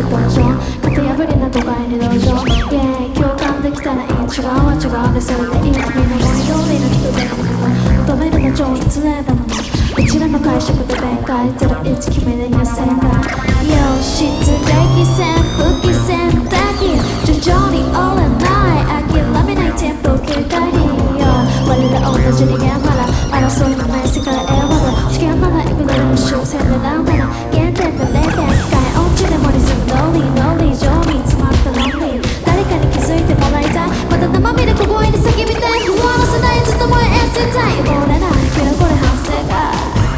登場型破りな都会に同情イェーイ共感できたらいい違うは違うでそれでいい君の森通りの人で求めるの超失礼だものうちらの会食で弁解01決めで入選だよし出撃戦復帰戦だけ徐々に折れない諦めないテンポ切り替えに我ら同じ人間まだ争いのない世界へは試験ならいくらでも終戦でなんだな原点で0点機械音痴でもリズムノーリーノーリー上に詰まったロンリー誰かに気づいてもらいたいまた生身で小声で叫びたい不安の世代ずっと燃え遠征たいもうれないけどこれ反省か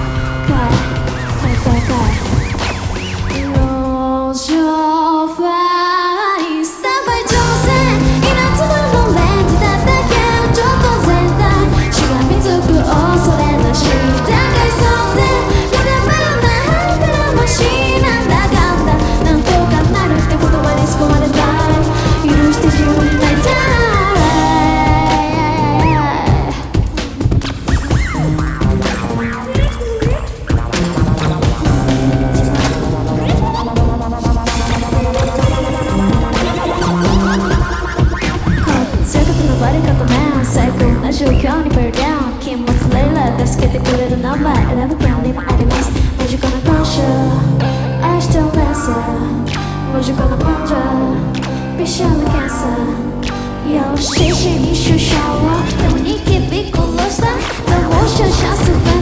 路上ファイスタンバイ挑戦稲妻のレンジだったけどちょっと全体しがみつく恐れなし段階想定揺れまらないからもしなんだかんだなんとかなるって言葉に救われたい許して自由になりたい最高な状況に burn down 禁物レイラー助けてくれる名前選ぶ権利もあります身近な感謝愛してるレッスン身近な患者ビシャル検査よし死に出社はでもニキビ殺したでも出社する